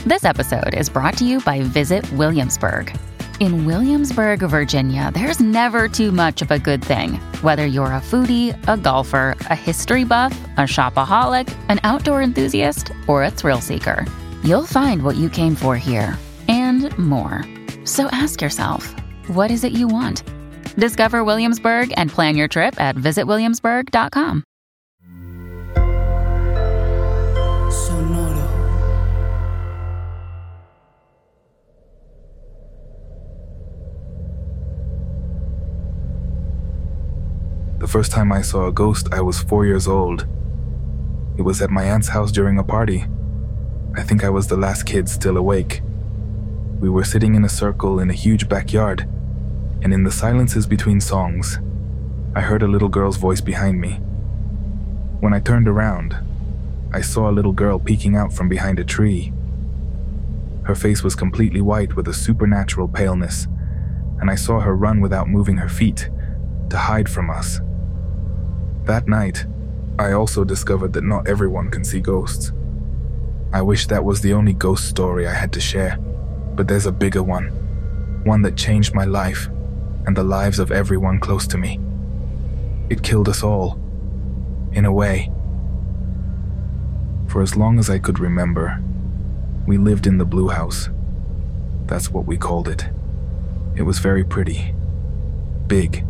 This episode is brought to you by Visit Williamsburg. In Williamsburg, Virginia, there's never too much of a good thing. Whether you're a foodie, a golfer, a history buff, a shopaholic, an outdoor enthusiast, or a thrill seeker, you'll find what you came for here and more. So ask yourself, what is it you want? Discover Williamsburg and plan your trip at visitwilliamsburg.com. The first time I saw a ghost, I was 4 years old. It was at my aunt's house during a party. I think I was the last kid still awake. We were sitting in a circle in a huge backyard, and in the silences between songs, I heard a little girl's voice behind me. When I turned around, I saw a little girl peeking out from behind a tree. Her face was completely white with a supernatural paleness, and I saw her run without moving her feet to hide from us. That night, I also discovered that not everyone can see ghosts. I wish that was the only ghost story I had to share, but there's a bigger one that changed my life and the lives of everyone close to me. It killed us all, in a way. For as long as I could remember, we lived in the Blue House. That's what we called it. It was very pretty, big.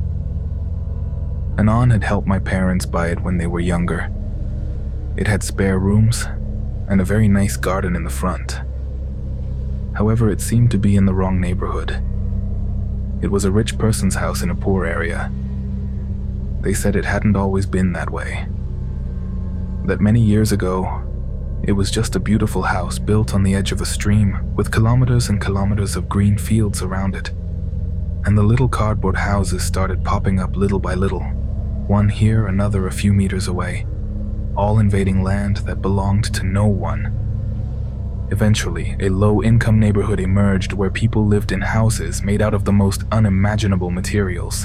An aunt had helped my parents buy it when they were younger. It had spare rooms and a very nice garden in the front. However, it seemed to be in the wrong neighborhood. It was a rich person's house in a poor area. They said it hadn't always been that way. That many years ago, it was just a beautiful house built on the edge of a stream with kilometers and kilometers of green fields around it. And the little cardboard houses started popping up little by little. One here, another a few meters away, all invading land that belonged to no one. Eventually, a low-income neighborhood emerged where people lived in houses made out of the most unimaginable materials.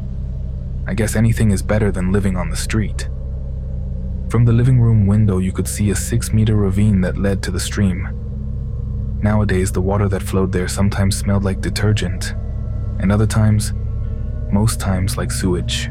I guess anything is better than living on the street. From the living room window, you could see a 6-meter ravine that led to the stream. Nowadays, the water that flowed there sometimes smelled like detergent, and other times, most times, like sewage.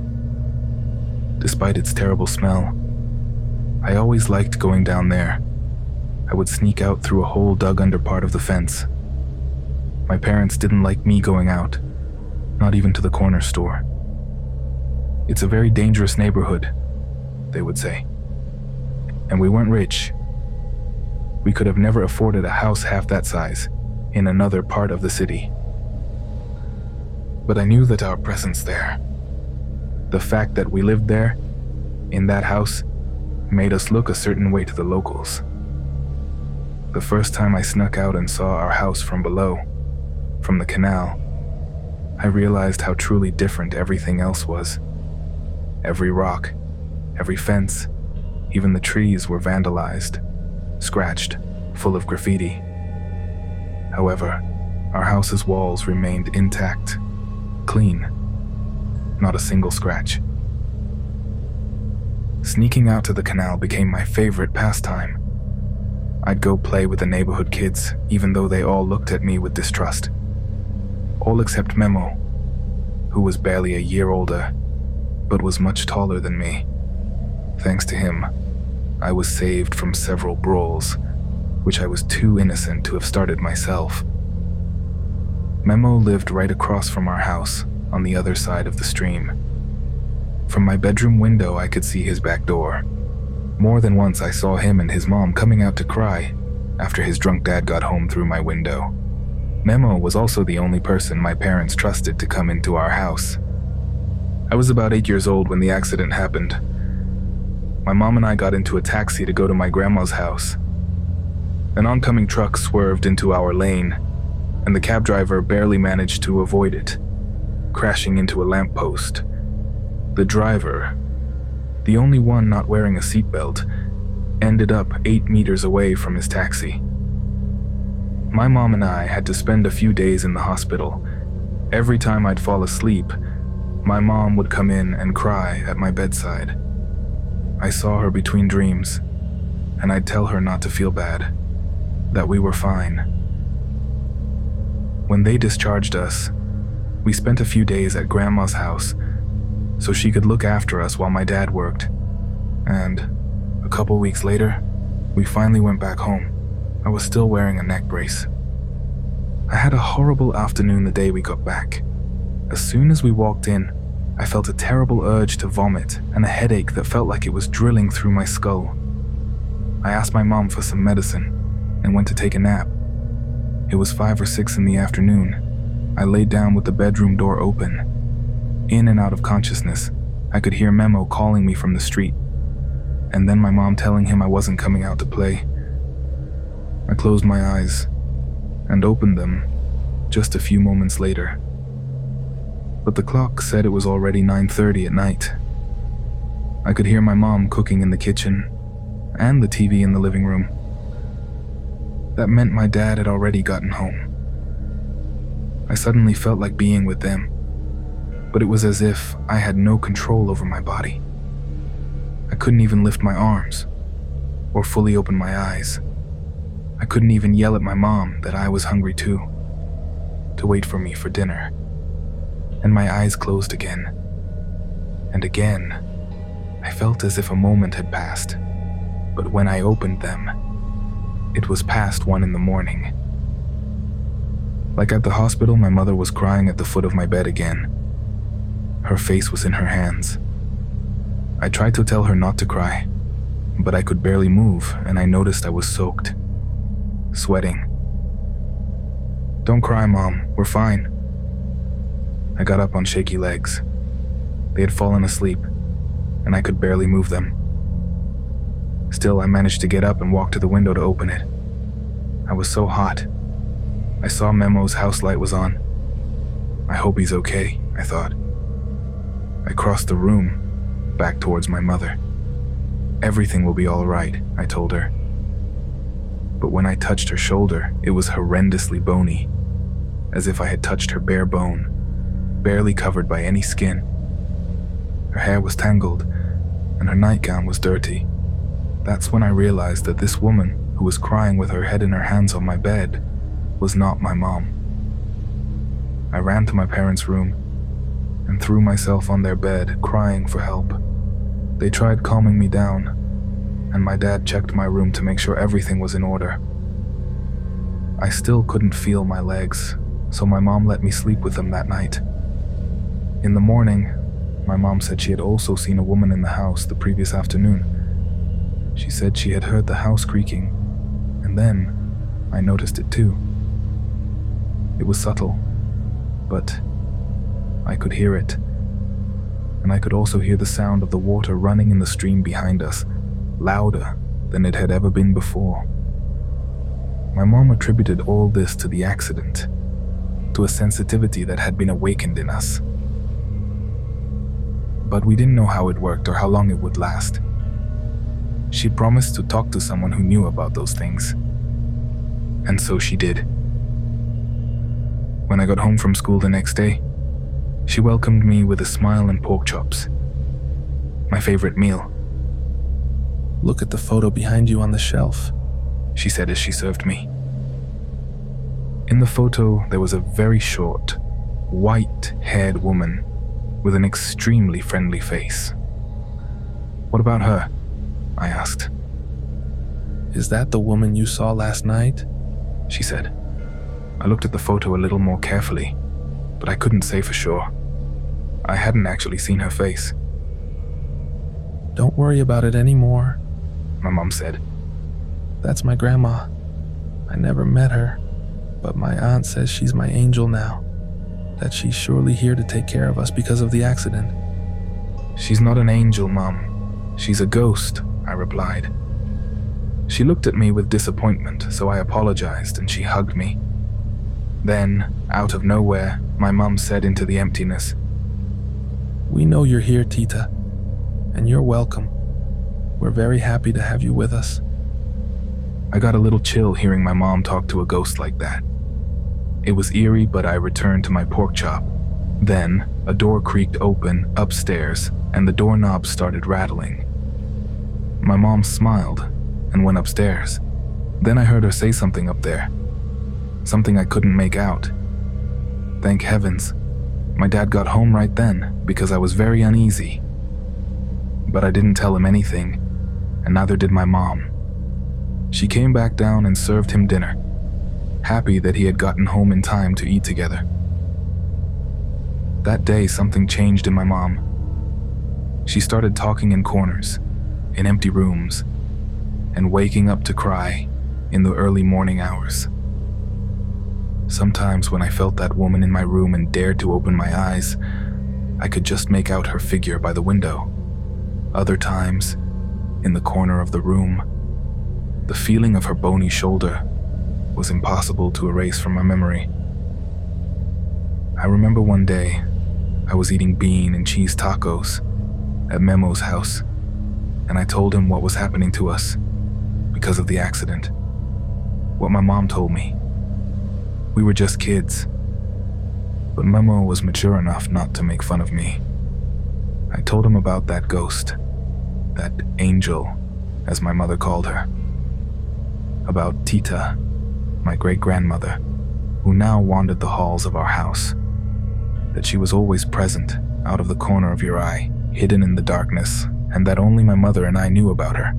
Despite its terrible smell, I always liked going down there. I would sneak out through a hole dug under part of the fence. My parents didn't like me going out, not even to the corner store. It's a very dangerous neighborhood, they would say. And we weren't rich. We could have never afforded a house half that size in another part of the city. But I knew that our presence there, the fact that we lived there, in that house, made us look a certain way to the locals. The first time I snuck out and saw our house from below, from the canal, I realized how truly different everything else was. Every rock, every fence, even the trees were vandalized, scratched, full of graffiti. However, our house's walls remained intact, clean, not a single scratch. Sneaking out to the canal became my favorite pastime. I'd go play with the neighborhood kids, even though they all looked at me with distrust. All except Memo, who was barely a year older, but was much taller than me. Thanks to him, I was saved from several brawls, which I was too innocent to have started myself. Memo lived right across from our house, on the other side of the stream. From my bedroom window, I could see his back door. More than once, I saw him and his mom coming out to cry after his drunk dad got home through my window. Memo was also the only person my parents trusted to come into our house. I was about 8 years old when the accident happened. My mom and I got into a taxi to go to my grandma's house. An oncoming truck swerved into our lane, and the cab driver barely managed to avoid it, crashing into a lamppost. The driver, the only one not wearing a seatbelt, ended up 8 meters away from his taxi. My mom and I had to spend a few days in the hospital. Every time I'd fall asleep, my mom would come in and cry at my bedside. I saw her between dreams, and I'd tell her not to feel bad. that we were fine. When they discharged us, we spent a few days at Grandma's house so she could look after us while my dad worked. And a couple weeks later, we finally went back home. I was still wearing a neck brace. I had a horrible afternoon the day we got back. As soon as we walked in, I felt a terrible urge to vomit and a headache that felt like it was drilling through my skull. I asked my mom for some medicine and went to take a nap. It was 5 or 6 in the afternoon. I laid down with the bedroom door open. In and out of consciousness, I could hear Memo calling me from the street, and then my mom telling him I wasn't coming out to play. I closed my eyes and opened them just a few moments later. But the clock said it was already 9:30 at night. I could hear my mom cooking in the kitchen and the TV in the living room. That meant my dad had already gotten home. I suddenly felt like being with them, but it was as if I had no control over my body. I couldn't even lift my arms or fully open my eyes. I couldn't even yell at my mom that I was hungry too, to wait for me for dinner. And my eyes closed again. And again, I felt as if a moment had passed. But when I opened them, it was past 1 in the morning. Like at the hospital, my mother was crying at the foot of my bed again. Her face was in her hands. I tried to tell her not to cry, but I could barely move, and I noticed I was soaked, sweating. "Don't cry, Mom, we're fine." I got up on shaky legs. They had fallen asleep, and I could barely move them. Still, I managed to get up and walk to the window to open it. I was so hot. I saw Memo's house light was on. I hope he's okay, I thought. I crossed the room, back towards my mother. "Everything will be all right," I told her. But when I touched her shoulder, it was horrendously bony, as if I had touched her bare bone, barely covered by any skin. Her hair was tangled, and her nightgown was dirty. That's when I realized that this woman, who was crying with her head in her hands on my bed, was not my mom. I ran to my parents' room and threw myself on their bed, crying for help. They tried calming me down, and my dad checked my room to make sure everything was in order. I still couldn't feel my legs, so my mom let me sleep with them that night. In the morning, my mom said she had also seen a woman in the house the previous afternoon. She said she had heard the house creaking, and then I noticed it too. It was subtle, but I could hear it. And I could also hear the sound of the water running in the stream behind us, louder than it had ever been before. My mom attributed all this to the accident, to a sensitivity that had been awakened in us. But we didn't know how it worked or how long it would last. She promised to talk to someone who knew about those things. And so she did. When I got home from school the next day, she welcomed me with a smile and pork chops, my favorite meal. "Look at the photo behind you on the shelf," she said as she served me. In the photo, there was a very short, white-haired woman with an extremely friendly face. "What about her?" I asked. "Is that the woman you saw last night?" she said. I looked at the photo a little more carefully, but I couldn't say for sure. I hadn't actually seen her face. "Don't worry about it anymore," my mom said. "That's my grandma. I never met her, but my aunt says she's my angel now, that she's surely here to take care of us because of the accident." "She's not an angel, Mom. She's a ghost," I replied. She looked at me with disappointment, so I apologized and she hugged me. Then, out of nowhere, my mom said into the emptiness, "We know you're here, Tita, and you're welcome. We're very happy to have you with us." I got a little chill hearing my mom talk to a ghost like that. It was eerie, but I returned to my pork chop. Then, a door creaked open upstairs, and the doorknob started rattling. My mom smiled and went upstairs. Then I heard her say something up there. Something I couldn't make out. Thank heavens, my dad got home right then because I was very uneasy. But I didn't tell him anything, and neither did my mom. She came back down and served him dinner, happy that he had gotten home in time to eat together. That day, something changed in my mom. She started talking in corners, in empty rooms, and waking up to cry in the early morning hours. Sometimes when I felt that woman in my room and dared to open my eyes, I could just make out her figure by the window. Other times, in the corner of the room, the feeling of her bony shoulder was impossible to erase from my memory. I remember one day, I was eating bean and cheese tacos at Memo's house, and I told him what was happening to us because of the accident. What my mom told me. We were just kids, but Memo was mature enough not to make fun of me. I told him about that ghost, that angel, as my mother called her. About Tita, my great-grandmother, who now wandered the halls of our house. That she was always present, out of the corner of your eye, hidden in the darkness, and that only my mother and I knew about her.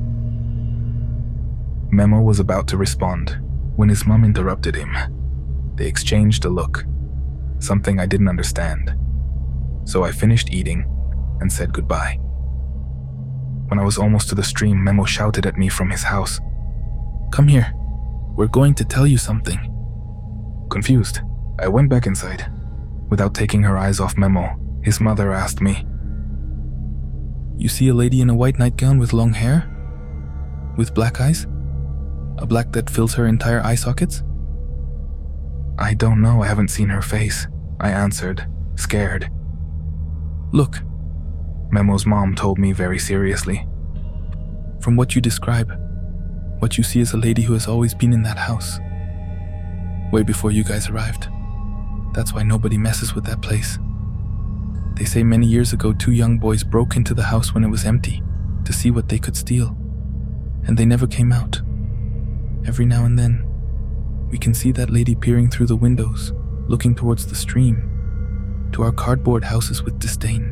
Memo was about to respond when his mom interrupted him. They exchanged a look, something I didn't understand. So I finished eating and said goodbye. When I was almost to the stream, Memo shouted at me from his house, "Come here, we're going to tell you something." Confused, I went back inside. Without taking her eyes off Memo, his mother asked me, "You see a lady in a white nightgown with long hair? With black eyes? A black that fills her entire eye sockets?" "I don't know, I haven't seen her face," I answered, scared. "Look," Memo's mom told me very seriously. "From what you describe, what you see is a lady who has always been in that house. Way before you guys arrived. That's why nobody messes with that place. They say many years ago 2 young boys broke into the house when it was empty to see what they could steal, and they never came out. Every now and then, we can see that lady peering through the windows, looking towards the stream, to our cardboard houses with disdain."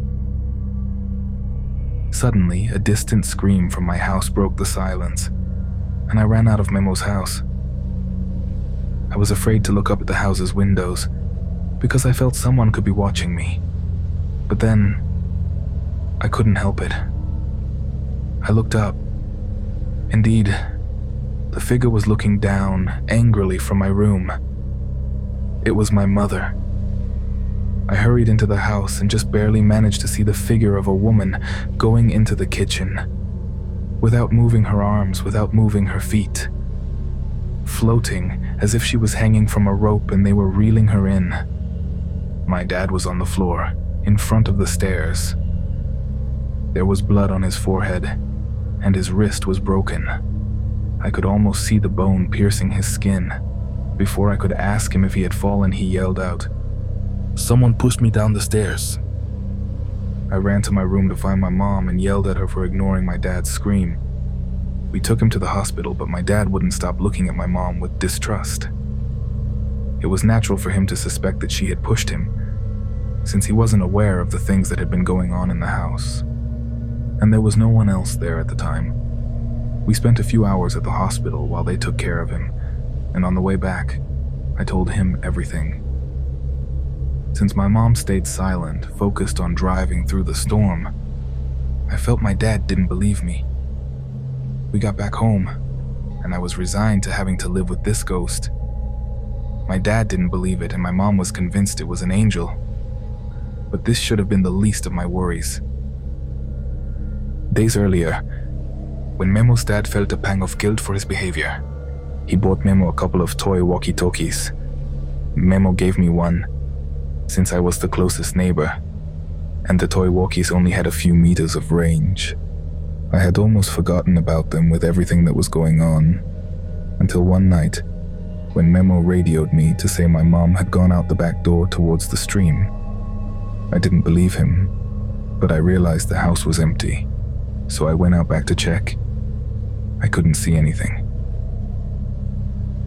Suddenly, a distant scream from my house broke the silence, and I ran out of Memo's house. I was afraid to look up at the house's windows, because I felt someone could be watching me. But then, I couldn't help it. I looked up. Indeed, the figure was looking down angrily from my room. It was my mother. I hurried into the house and just barely managed to see the figure of a woman going into the kitchen, without moving her arms, without moving her feet, floating as if she was hanging from a rope and they were reeling her in. My dad was on the floor, in front of the stairs. There was blood on his forehead, and his wrist was broken. I could almost see the bone piercing his skin. Before I could ask him if he had fallen, he yelled out, "Someone pushed me down the stairs." I ran to my room to find my mom and yelled at her for ignoring my dad's scream. We took him to the hospital, but my dad wouldn't stop looking at my mom with distrust. It was natural for him to suspect that she had pushed him, since he wasn't aware of the things that had been going on in the house. And there was no one else there at the time. We spent a few hours at the hospital while they took care of him, and on the way back, I told him everything. Since my mom stayed silent, focused on driving through the storm, I felt my dad didn't believe me. We got back home, and I was resigned to having to live with this ghost. My dad didn't believe it, and my mom was convinced it was an angel. But this should have been the least of my worries. Days earlier, when Memo's dad felt a pang of guilt for his behavior, he bought Memo a couple of toy walkie-talkies. Memo gave me one, since I was the closest neighbor, and the toy walkies only had a few meters of range. I had almost forgotten about them with everything that was going on, until one night, when Memo radioed me to say my mom had gone out the back door towards the stream. I didn't believe him, but I realized the house was empty, so I went out back to check. I couldn't see anything.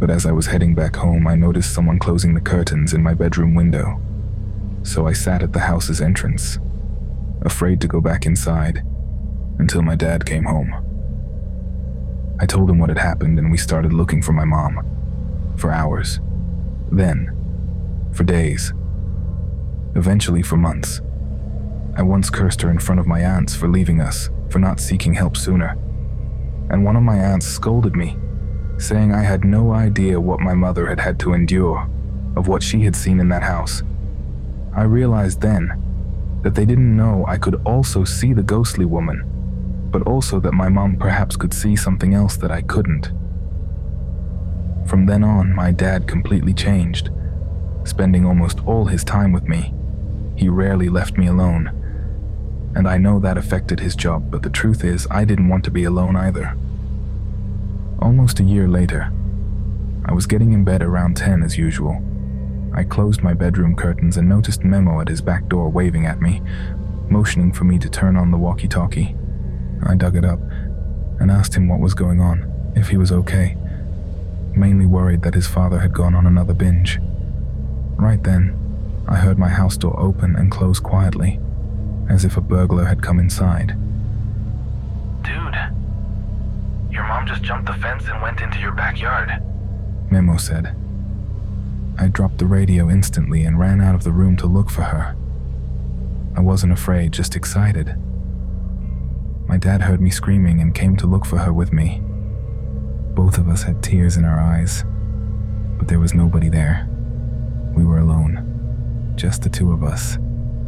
But as I was heading back home, I noticed someone closing the curtains in my bedroom window. So I sat at the house's entrance, afraid to go back inside, until my dad came home. I told him what had happened, and we started looking for my mom. For hours. Then, for days. Eventually for months. I once cursed her in front of my aunts for leaving us, for not seeking help sooner. And one of my aunts scolded me, saying I had no idea what my mother had had to endure, of what she had seen in that house. I realized then that they didn't know I could also see the ghostly woman, but also that my mom perhaps could see something else that I couldn't. From then on, my dad completely changed, spending almost all his time with me. He rarely left me alone, and I know that affected his job, but the truth is, I didn't want to be alone either. Almost a year later, I was getting in bed around 10 as usual. I closed my bedroom curtains and noticed Memo at his back door waving at me, motioning for me to turn on the walkie-talkie. I dug it up and asked him what was going on, if he was okay, mainly worried that his father had gone on another binge. Right then, I heard my house door open and close quietly, as if a burglar had come inside. "Dude, your mom just jumped the fence and went into your backyard," Memo said. I dropped the radio instantly and ran out of the room to look for her. I wasn't afraid, just excited. My dad heard me screaming and came to look for her with me. Both of us had tears in our eyes, but there was nobody there. We were alone, just the two of us.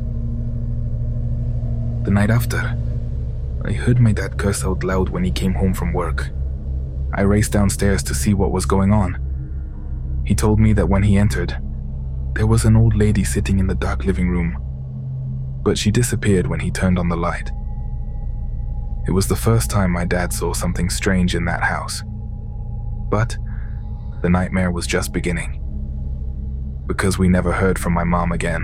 The night after, I heard my dad curse out loud when he came home from work. I raced downstairs to see what was going on. He told me that when he entered, there was an old lady sitting in the dark living room, but she disappeared when he turned on the light. It was the first time my dad saw something strange in that house. But the nightmare was just beginning, because we never heard from my mom again.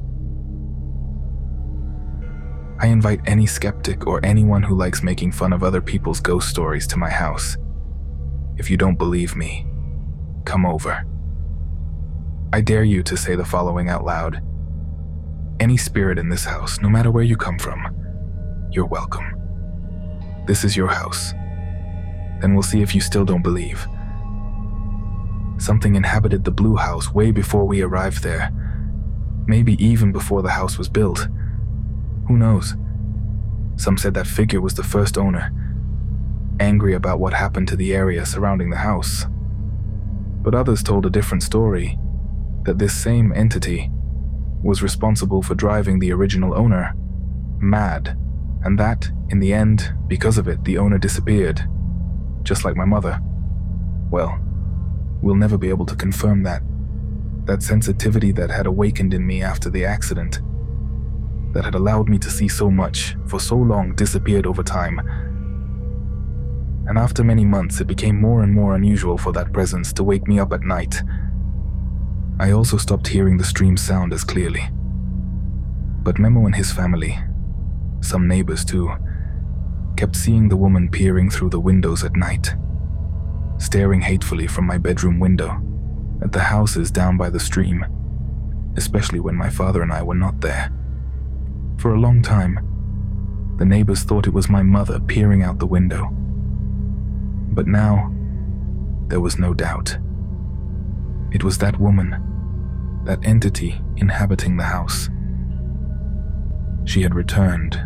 I invite any skeptic or anyone who likes making fun of other people's ghost stories to my house. If you don't believe me, come over. I dare you to say the following out loud. Any spirit in this house, no matter where you come from, you're welcome. This is your house. Then we'll see if you still don't believe. Something inhabited the blue house way before we arrived there. Maybe even before the house was built. Who knows? Some said that figure was the first owner, angry about what happened to the area surrounding the house. But others told a different story, that this same entity was responsible for driving the original owner mad, and that, in the end, because of it, the owner disappeared, just like my mother. Well, we'll never be able to confirm that. That sensitivity that had awakened in me after the accident, that had allowed me to see so much for so long, disappeared over time. And after many months, it became more and more unusual for that presence to wake me up at night. I also stopped hearing the stream sound as clearly. But Memo and his family, some neighbors too, kept seeing the woman peering through the windows at night, staring hatefully from my bedroom window at the houses down by the stream, especially when my father and I were not there. For a long time, the neighbors thought it was my mother peering out the window. But now, there was no doubt. It was that woman, that entity inhabiting the house. She had returned.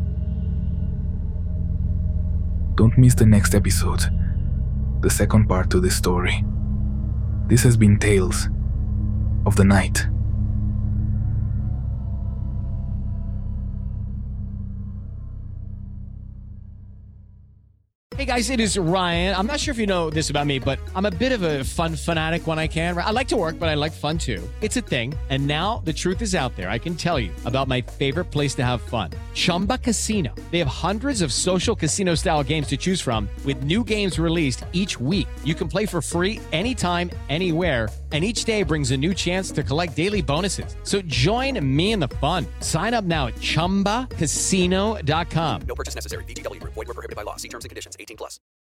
Don't miss the next episode, the second part to this story. This has been Tales of the Night. Hey guys, it is Ryan. I'm not sure if you know this about me, but I'm a bit of a fun fanatic when I can. I like to work, but I like fun too. It's a thing. And now the truth is out there. I can tell you about my favorite place to have fun. Chumba Casino. They have hundreds of social casino style games to choose from with new games released each week. You can play for free anytime, anywhere. And each day brings a new chance to collect daily bonuses. So join me in the fun. Sign up now at ChumbaCasino.com. No purchase necessary. VGW Group. Void where prohibited by law. See terms and conditions. 18+.